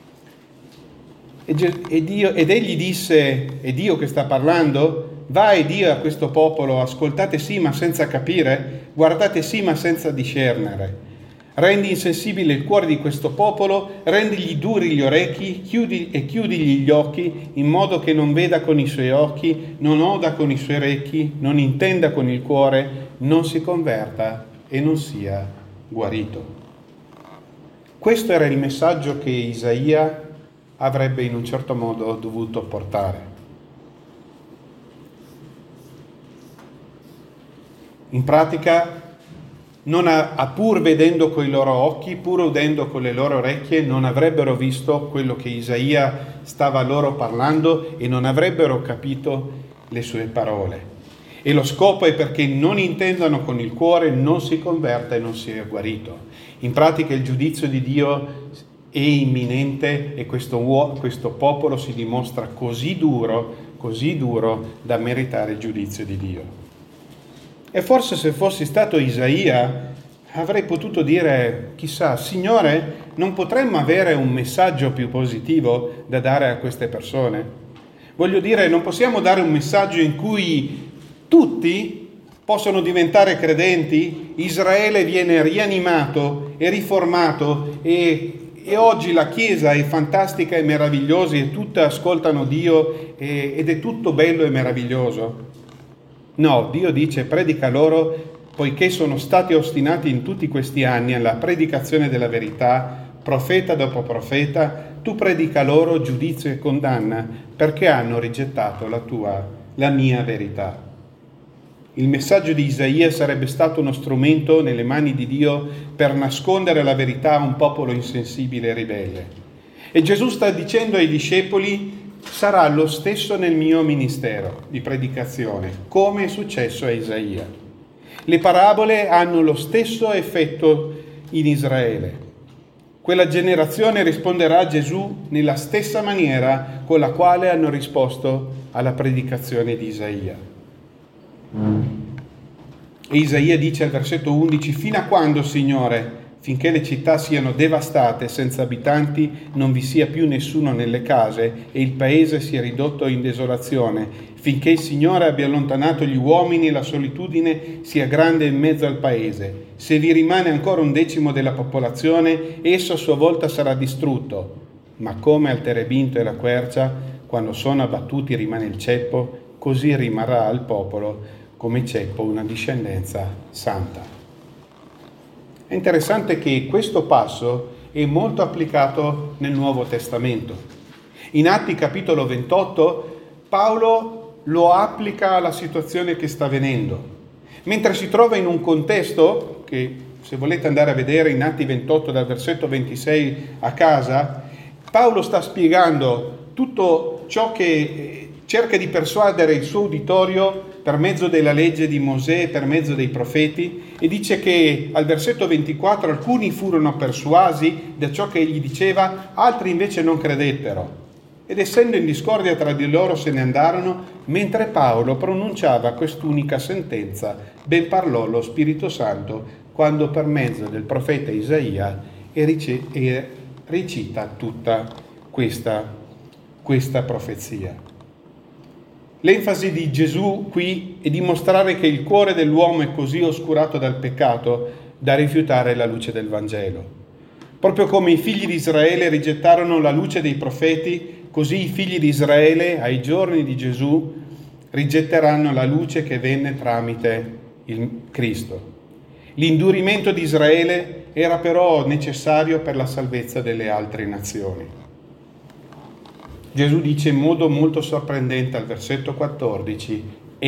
Ed egli disse, è Dio che sta parlando: va e dia a questo popolo, ascoltate sì ma senza capire, guardate sì ma senza discernere. Rendi insensibile il cuore di questo popolo, rendigli duri gli orecchi, chiudigli gli occhi, in modo che non veda con i suoi occhi, non oda con i suoi orecchi, non intenda con il cuore, non si converta e non sia guarito. Questo era il messaggio che Isaia avrebbe in un certo modo dovuto portare. In pratica, pur vedendo coi loro occhi, pur udendo con le loro orecchie, non avrebbero visto quello che Isaia stava loro parlando e non avrebbero capito le sue parole. E lo scopo è perché non intendano con il cuore, non si converta e non sia guarito. In pratica il giudizio di Dio è imminente e questo popolo si dimostra così duro da meritare il giudizio di Dio. E forse se fossi stato Isaia avrei potuto dire: chissà, Signore, non potremmo avere un messaggio più positivo da dare a queste persone? Voglio dire, non possiamo dare un messaggio in cui tutti possono diventare credenti, Israele viene rianimato e riformato e oggi la Chiesa è fantastica e meravigliosa e tutti ascoltano Dio ed è tutto bello e meraviglioso? No, Dio dice: predica loro, poiché sono stati ostinati in tutti questi anni alla predicazione della verità, profeta dopo profeta, tu predica loro giudizio e condanna, perché hanno rigettato la mia verità. Il messaggio di Isaia sarebbe stato uno strumento nelle mani di Dio per nascondere la verità a un popolo insensibile e ribelle. E Gesù sta dicendo ai discepoli: sarà lo stesso nel mio ministero di predicazione, come è successo a Isaia. Le parabole hanno lo stesso effetto in Israele. Quella generazione risponderà a Gesù nella stessa maniera con la quale hanno risposto alla predicazione di Isaia. E Isaia dice al versetto 11: fino a quando, Signore? Finché le città siano devastate, senza abitanti, non vi sia più nessuno nelle case e il paese sia ridotto in desolazione, finché il Signore abbia allontanato gli uomini e la solitudine sia grande in mezzo al paese. Se vi rimane ancora 1/10 della popolazione, esso a sua volta sarà distrutto. Ma come al terebinto e la quercia, quando sono abbattuti rimane il ceppo, così rimarrà al popolo come ceppo una discendenza santa. È interessante che questo passo è molto applicato nel Nuovo Testamento. In Atti capitolo 28 Paolo lo applica alla situazione che sta avvenendo. Mentre si trova in un contesto che, se volete andare a vedere in Atti 28 dal versetto 26 a casa, Paolo sta spiegando tutto ciò che cerca di persuadere il suo uditorio per mezzo della legge di Mosè, per mezzo dei profeti, e dice che al versetto 24 alcuni furono persuasi da ciò che egli diceva, altri invece non credettero. Ed essendo in discordia tra di loro se ne andarono, mentre Paolo pronunciava quest'unica sentenza, ben parlò lo Spirito Santo quando per mezzo del profeta Isaia recita tutta questa profezia. L'enfasi di Gesù qui è dimostrare che il cuore dell'uomo è così oscurato dal peccato da rifiutare la luce del Vangelo. Proprio come i figli di Israele rigettarono la luce dei profeti, così i figli di Israele ai giorni di Gesù rigetteranno la luce che venne tramite il Cristo. L'indurimento di Israele era però necessario per la salvezza delle altre nazioni. Gesù dice in modo molto sorprendente al versetto 14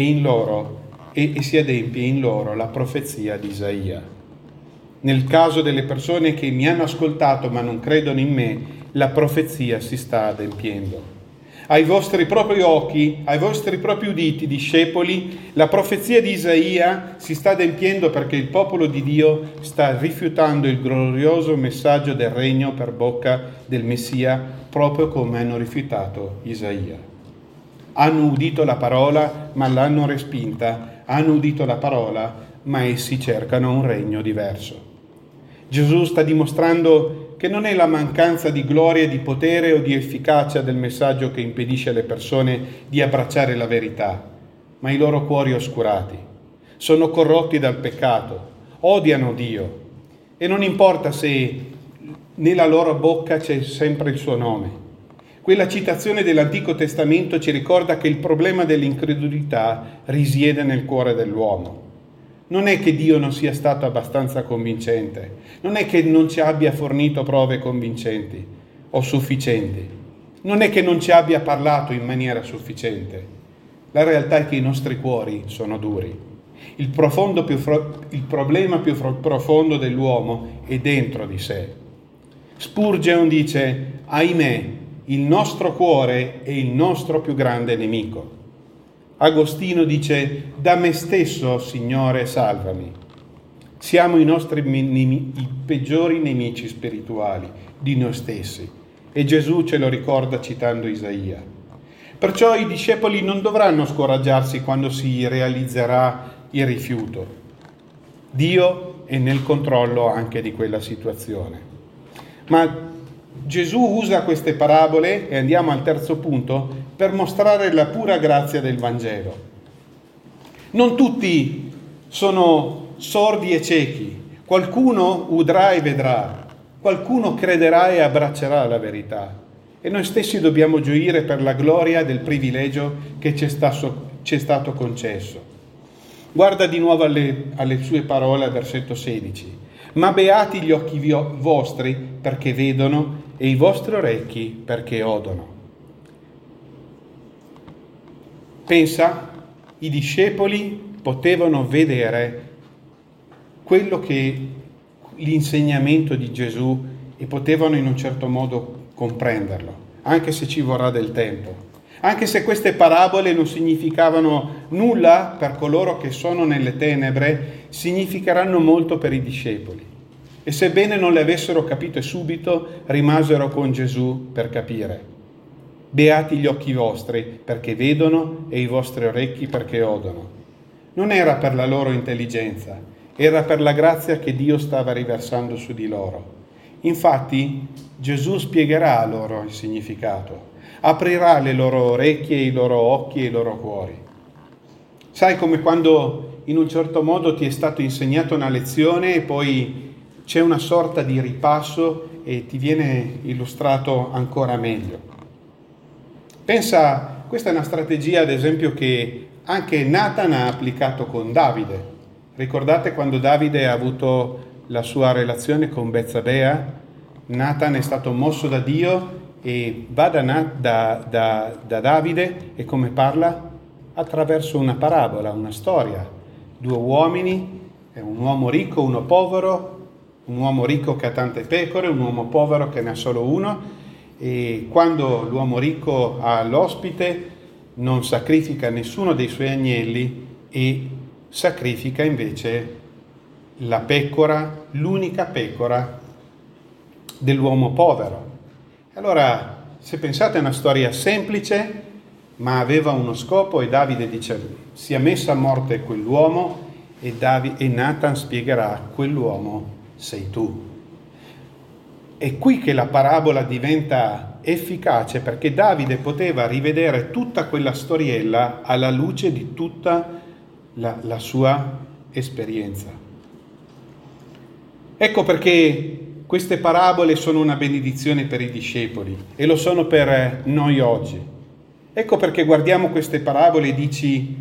e si adempie in loro la profezia di Isaia. Nel caso delle persone che mi hanno ascoltato ma non credono in me, la profezia si sta adempiendo. Ai vostri propri occhi, ai vostri propri uditi, discepoli, la profezia di Isaia si sta adempiendo perché il popolo di Dio sta rifiutando il glorioso messaggio del regno per bocca del Messia, proprio come hanno rifiutato Isaia. Hanno udito la parola, ma l'hanno respinta. Hanno udito la parola, ma essi cercano un regno diverso. Gesù sta dimostrando che non è la mancanza di gloria, di potere o di efficacia del messaggio che impedisce alle persone di abbracciare la verità, ma i loro cuori oscurati. Sono corrotti dal peccato, odiano Dio e non importa se nella loro bocca c'è sempre il suo nome. Quella citazione dell'Antico Testamento ci ricorda che il problema dell'incredulità risiede nel cuore dell'uomo. Non è che Dio non sia stato abbastanza convincente, non è che non ci abbia fornito prove convincenti o sufficienti, non è che non ci abbia parlato in maniera sufficiente. La realtà è che i nostri cuori sono duri. Il problema più profondo dell'uomo è dentro di sé. Spurgeon dice: ahimè, il nostro cuore è il nostro più grande nemico. Agostino dice: da me stesso, Signore, salvami. Siamo i peggiori nemici spirituali di noi stessi e Gesù ce lo ricorda citando Isaia. Perciò i discepoli non dovranno scoraggiarsi quando si realizzerà il rifiuto. Dio è nel controllo anche di quella situazione. Ma Gesù usa queste parabole, e andiamo al terzo punto, per mostrare la pura grazia del Vangelo. Non tutti sono sordi e ciechi, qualcuno udrà e vedrà, qualcuno crederà e abbraccerà la verità. E noi stessi dobbiamo gioire per la gloria del privilegio che ci è stato concesso. Guarda di nuovo alle sue parole al versetto 16. Ma beati gli occhi vostri perché vedono e i vostri orecchi perché odono. Pensa, i discepoli potevano vedere quello che l'insegnamento di Gesù e potevano in un certo modo comprenderlo, anche se ci vorrà del tempo. Anche se queste parabole non significavano nulla per coloro che sono nelle tenebre, significheranno molto per i discepoli. E sebbene non le avessero capite subito, rimasero con Gesù per capire. Beati gli occhi vostri perché vedono e i vostri orecchi perché odono. Non era per la loro intelligenza, era per la grazia che Dio stava riversando su di loro. Infatti Gesù spiegherà loro il significato, aprirà le loro orecchie, i loro occhi e i loro cuori. Sai, come quando in un certo modo ti è stato insegnato una lezione e poi c'è una sorta di ripasso e ti viene illustrato ancora meglio. Pensa, questa è una strategia ad esempio che anche Nathan ha applicato con Davide. Ricordate quando Davide ha avuto la sua relazione con Betsabea? Nathan è stato mosso da Dio e va da Davide e come parla? Attraverso una parabola, una storia. Due uomini, un uomo ricco, uno povero, un uomo ricco che ha tante pecore, un uomo povero che ne ha solo uno, e quando l'uomo ricco ha l'ospite non sacrifica nessuno dei suoi agnelli e sacrifica invece la pecora, l'unica pecora dell'uomo povero. Allora, se pensate, è una storia semplice, ma aveva uno scopo, e Davide dice: sia messo a morte quell'uomo, e Nathan spiegherà: quell'uomo sei tu. È qui che la parabola diventa efficace, perché Davide poteva rivedere tutta quella storiella alla luce di tutta la sua esperienza. Ecco perché queste parabole sono una benedizione per i discepoli e lo sono per noi oggi. Ecco perché guardiamo queste parabole e dici: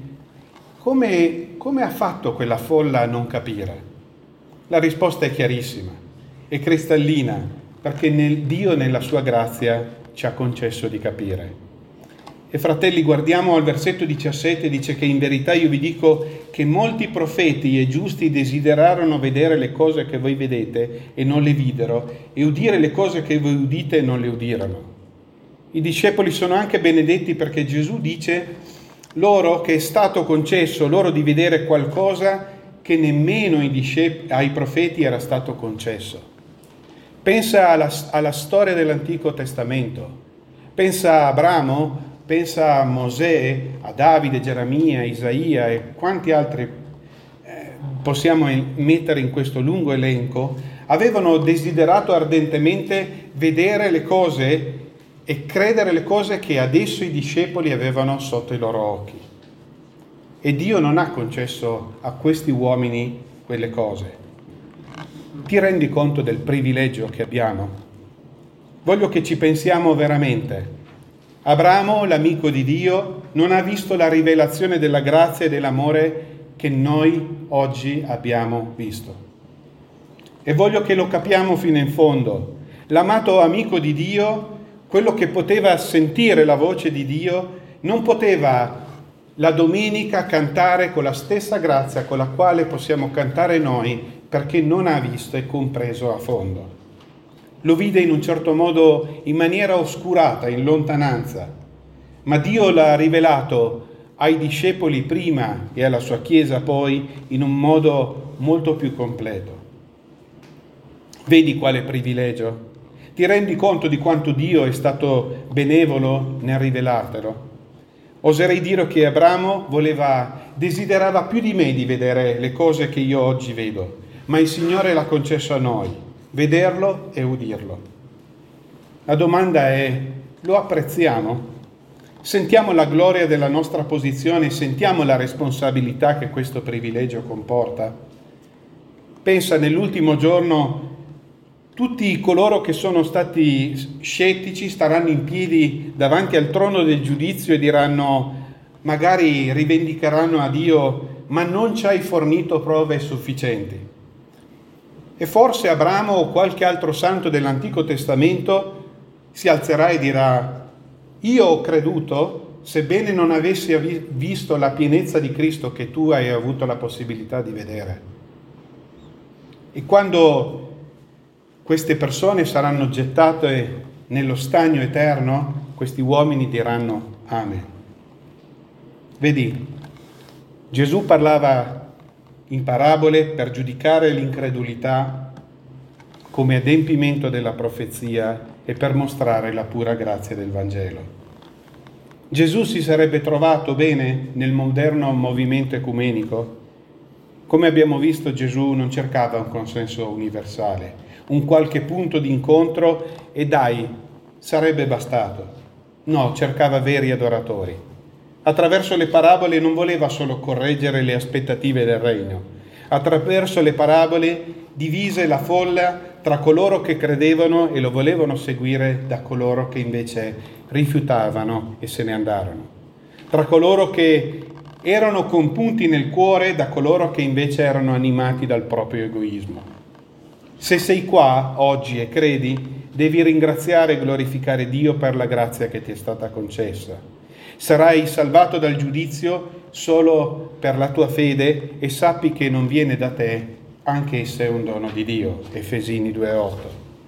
come ha fatto quella folla a non capire? La risposta è chiarissima, è cristallina, perché Dio nella sua grazia ci ha concesso di capire. E fratelli, guardiamo al versetto 17, dice che in verità io vi dico che molti profeti e giusti desiderarono vedere le cose che voi vedete e non le videro, e udire le cose che voi udite e non le udirono. I discepoli sono anche benedetti perché Gesù dice loro che è stato concesso loro di vedere qualcosa che nemmeno ai profeti era stato concesso. Pensa alla storia dell'Antico Testamento, pensa a Abramo, pensa a Mosè, a Davide, Geremia, Isaia e quanti altri possiamo mettere in questo lungo elenco. Avevano desiderato ardentemente vedere le cose e credere le cose che adesso i discepoli avevano sotto i loro occhi. E Dio non ha concesso a questi uomini quelle cose. Ti rendi conto del privilegio che abbiamo? Voglio che ci pensiamo veramente. Abramo, l'amico di Dio, non ha visto la rivelazione della grazia e dell'amore che noi oggi abbiamo visto. E voglio che lo capiamo fino in fondo. L'amato amico di Dio, quello che poteva sentire la voce di Dio, non poteva la domenica cantare con la stessa grazia con la quale possiamo cantare noi, perché non ha visto e compreso a fondo. Lo vide in un certo modo in maniera oscurata, in lontananza, ma Dio l'ha rivelato ai discepoli prima e alla sua Chiesa poi in un modo molto più completo. Vedi quale privilegio? Ti rendi conto di quanto Dio è stato benevolo nel rivelartelo? Oserei dire che Abramo desiderava più di me di vedere le cose che io oggi vedo, ma il Signore l'ha concesso a noi. Vederlo e udirlo. La domanda è: lo apprezziamo? Sentiamo la gloria della nostra posizione, sentiamo la responsabilità che questo privilegio comporta? Pensa, nell'ultimo giorno tutti coloro che sono stati scettici staranno in piedi davanti al trono del giudizio e diranno, magari rivendicheranno a Dio: ma non ci hai fornito prove sufficienti. E forse Abramo o qualche altro santo dell'Antico Testamento si alzerà e dirà: io ho creduto, sebbene non avessi visto la pienezza di Cristo che tu hai avuto la possibilità di vedere. E quando queste persone saranno gettate nello stagno eterno, questi uomini diranno Amen. Vedi, Gesù parlava in parabole per giudicare l'incredulità come adempimento della profezia e per mostrare la pura grazia del Vangelo. Gesù si sarebbe trovato bene nel moderno movimento ecumenico? Come abbiamo visto, Gesù non cercava un consenso universale, un qualche punto di incontro e dai, sarebbe bastato. No, cercava veri adoratori. Attraverso le parabole non voleva solo correggere le aspettative del regno. Attraverso le parabole divise la folla tra coloro che credevano e lo volevano seguire da coloro che invece rifiutavano e se ne andarono. Tra coloro che erano compunti nel cuore da coloro che invece erano animati dal proprio egoismo. Se sei qua oggi e credi, devi ringraziare e glorificare Dio per la grazia che ti è stata concessa. Sarai salvato dal giudizio solo per la tua fede e sappi che non viene da te, anche se è un dono di Dio. Efesini 2,8.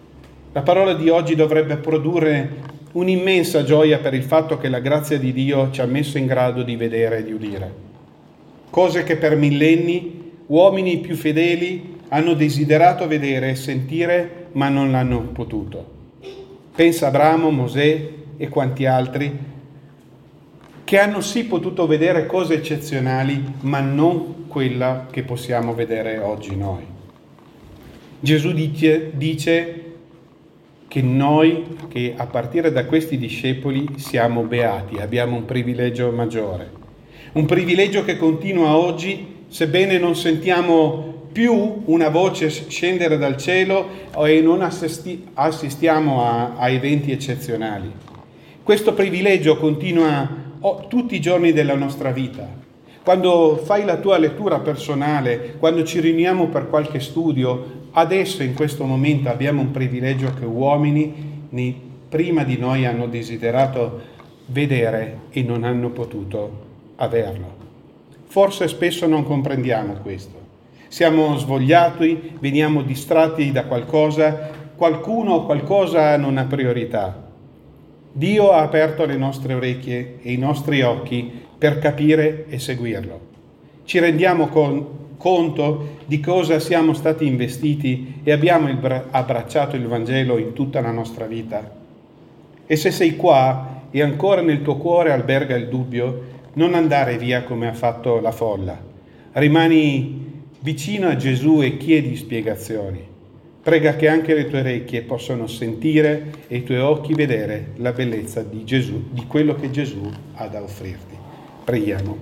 La parola di oggi dovrebbe produrre un'immensa gioia per il fatto che la grazia di Dio ci ha messo in grado di vedere e di udire. Cose che per millenni uomini più fedeli hanno desiderato vedere e sentire, ma non l'hanno potuto. Pensa a Abramo, Mosè e quanti altri che hanno sì potuto vedere cose eccezionali, ma non quella che possiamo vedere oggi noi. Gesù dice che noi, che a partire da questi discepoli, siamo beati, abbiamo un privilegio maggiore. Un privilegio che continua oggi, sebbene non sentiamo più una voce scendere dal cielo e non assistiamo a eventi eccezionali. Questo privilegio continua tutti i giorni della nostra vita. Quando fai la tua lettura personale, quando ci riuniamo per qualche studio, adesso in questo momento abbiamo un privilegio che uomini prima di noi hanno desiderato vedere e non hanno potuto averlo. Forse spesso non comprendiamo questo. Siamo svogliati, veniamo distratti da qualcosa, qualcuno o qualcosa non ha priorità. Dio ha aperto le nostre orecchie e i nostri occhi per capire e seguirlo. Ci rendiamo conto di cosa siamo stati investiti e abbiamo abbracciato il Vangelo in tutta la nostra vita. E se sei qua e ancora nel tuo cuore alberga il dubbio, non andare via come ha fatto la folla. Rimani vicino a Gesù e chiedi spiegazioni. Prega che anche le tue orecchie possano sentire e i tuoi occhi vedere la bellezza di Gesù, di quello che Gesù ha da offrirti. Preghiamo.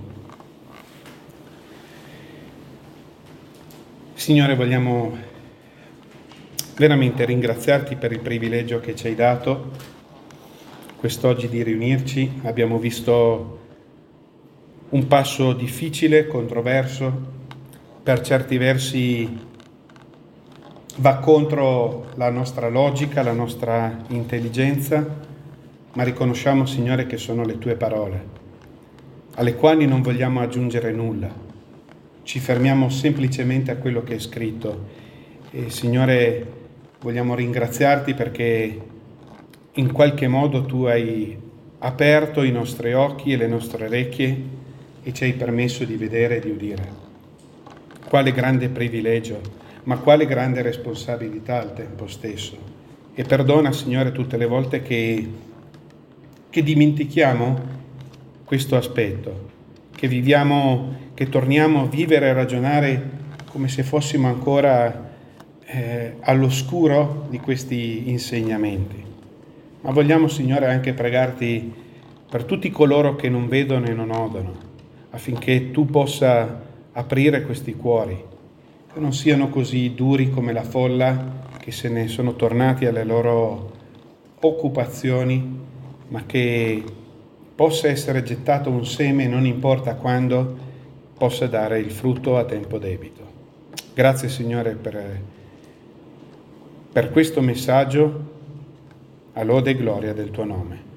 Signore, vogliamo veramente ringraziarti per il privilegio che ci hai dato quest'oggi di riunirci. Abbiamo visto un passo difficile, controverso, per certi versi va contro la nostra logica, la nostra intelligenza, ma riconosciamo, Signore, che sono le tue parole, alle quali non vogliamo aggiungere nulla. Ci fermiamo semplicemente a quello che è scritto. E, Signore, vogliamo ringraziarti perché in qualche modo tu hai aperto i nostri occhi e le nostre orecchie e ci hai permesso di vedere e di udire. Quale grande privilegio, ma quale grande responsabilità al tempo stesso. E perdona, Signore, tutte le volte che dimentichiamo questo aspetto, che torniamo a vivere e ragionare come se fossimo ancora all'oscuro di questi insegnamenti. Ma vogliamo, Signore, anche pregarti per tutti coloro che non vedono e non odono, affinché tu possa aprire questi cuori, che non siano così duri come la folla, che se ne sono tornati alle loro occupazioni, ma che possa essere gettato un seme, non importa quando, possa dare il frutto a tempo debito. Grazie, Signore, per questo messaggio, a lode e gloria del tuo nome.